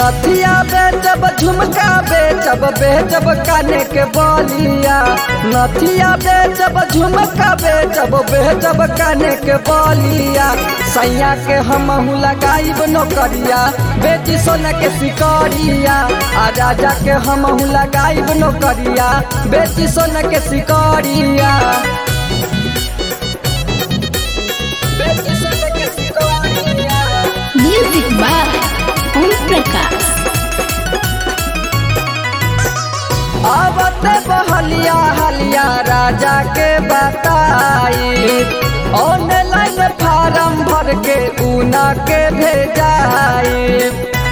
नथिया बेचब झुमका बेचब काने के बलिया। नथिया बेचब झुमका बेचब काने के बलिया। सैया के हमहू लगाइब नौकरिया बेची सोना के सिकरिया। आ राजा के हमहू लगाइब नौकरिया बेची सोना के सिकरिया। Music by Om Prakash. आवते बहलिया हलिया राजा के बताई। ऑनलाइन फार्म भर के ऊना के भेजाई।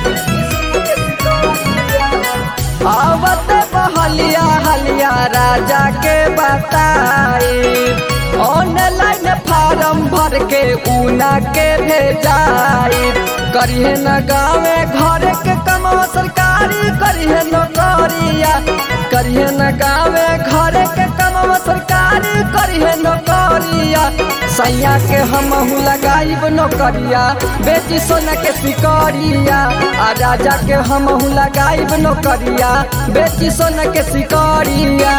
आवते बहलिया हलिया राजा के बताई। ऑनलाइन फार्म भर के ऊना के भेजाई। करिए न गावे घर के कमाओ सरकारी करिए नौकरिया। करिए न गावे घर के कमाओ सरकारी करिए नौकरिया। सैया के हमहू लगाइब नौकरिया बेची सोना के सिकरिया। आ राजा के हमहू लगाइब नौकरिया बेची सोना के सिकरिया।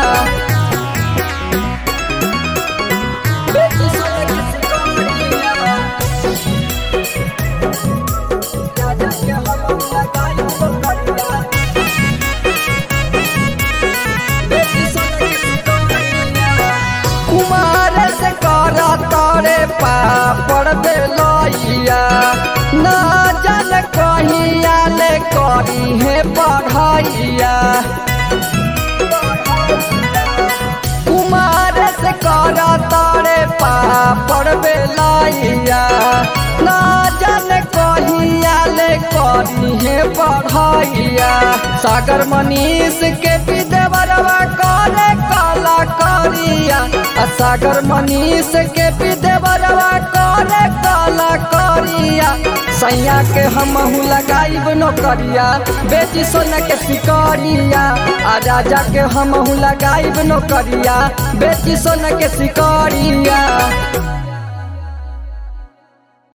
कुमार से करा तारे पापड़ बेलैया। ना जान कहिया ले करी है पढ़ैया। कुमार से करा तारे पापड़ बेलैया। ना जान कहिया ले करी है पढ़ैया। सागर मनीष के विदेवरवा करे काला करिया। सागर मनीष के विदेवरवा करे काला करिया। सैया के हमहू लगाइब नौकरिया बेची सोना के सिकरिया। आ राजा के हमहू लगाइब नौकरिया बेची सोना के सिकरिया।